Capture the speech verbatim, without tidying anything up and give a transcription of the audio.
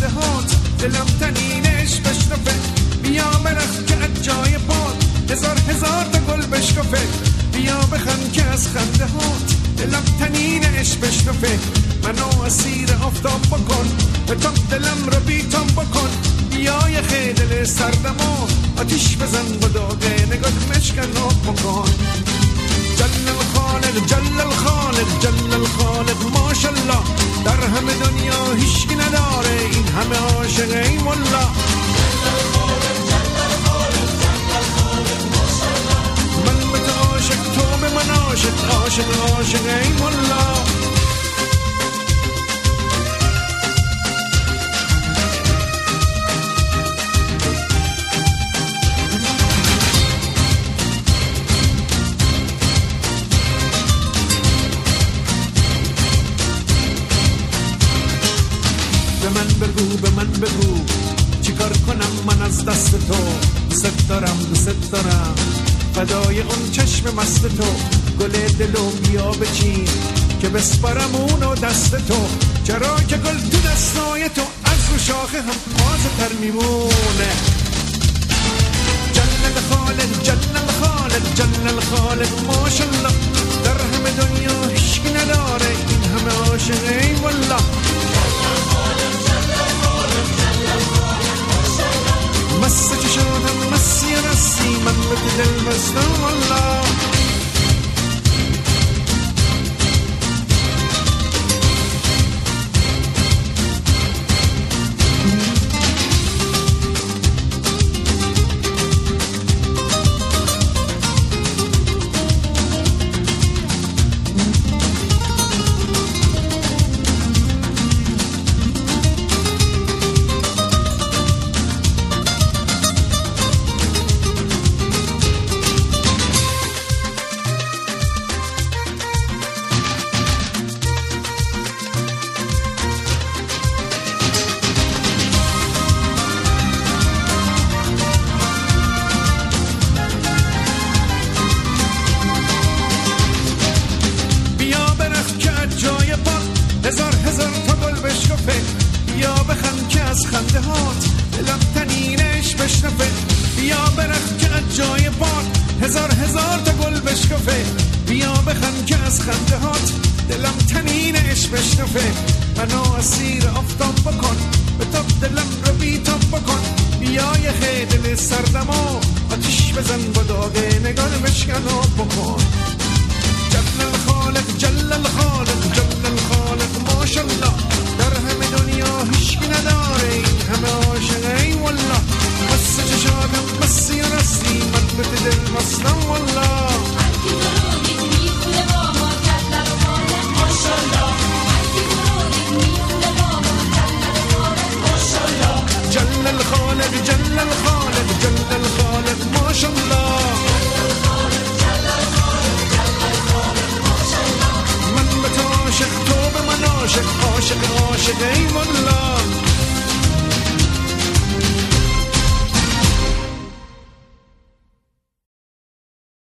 خنده هات دلم تنینش بشنفه بیا برخ که از جای پات هزار هزار تا گل بشکفه بیا بخند که از خنده هات دلم تنینش بشنفه منو اسیر آفتاب بکن به تو دلم رو بیتام بکن بیا یه خیدل سردمو آتیش بزن با داغه نگاه مشکن آب بکن جل الخالق جل الخالق جل الخالق ماشالله در همه دنیا هیچکی نداره این همه عاشق ای مولا من به تو عاشق تو به من عاشق عاشق عاشق ای مولا بگو به من بگو چیکار کنم من از دست تو دوست دارم دوست دارم فدای اون چشم مست تو گل دلو بیا بچین که بسپارم اونو دست تو چرا که گل تو دستای تو از رو شاخه هم تازه تر میمونه جل الخالق جل الخالق جل الخالق ماشالله در همه دنیا هیچکی نداره این همه عاشق ای والله مست چشادم مسی رسی من به دل بستم والله هزار هزار تا گل بشکفه بیا بخند که از خنده هات دلم تنینش بشنفه بیا برخ که از جای پات هزار هزار تا گل بشکفه بیا بخند که از خنده هات دلم تنینش بشنفه منو اسیر آفتاب بکن به تو دلم رو بیتاب بکن بیا یه خیدل سردمو آتیش بزن با داغه نگاه مشکن آب بکن جل الخالق جل الخالق جل الخالق ماشالله در همه دنیا هیچکی نداره این همه عاشق ای والله مست چشادم مسی و رسی من به دل مستم والله هرکی برونید میخونه با ما جل الخالق ماشالله هرکی برونید میخونه با ما جل الخالق ماشالله جل الخالق جل الخالق جل الخالق ماشالله عاشق تو به من عاشق عاشق عاشق ای مولا